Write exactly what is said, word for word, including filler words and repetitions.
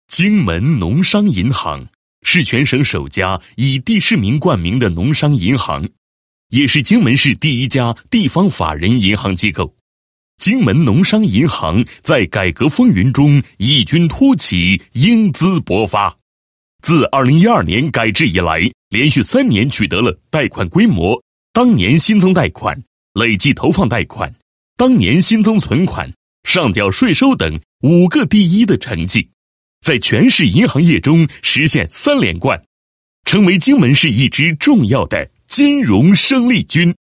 荆门农商银行是全省首家以地市民冠名的农商银行，也是荆门市第一家地方法人银行机构。荆门农商银行在改革风云中异军突起，英姿勃发。自二零一二年改制以来，连续三年取得了贷款规模、当年新增贷款、累计投放贷款、当年新增存款、上缴税收等五个第一的成绩，在全市银行业中实现三连冠，成为荆门市一支重要的金融生力军。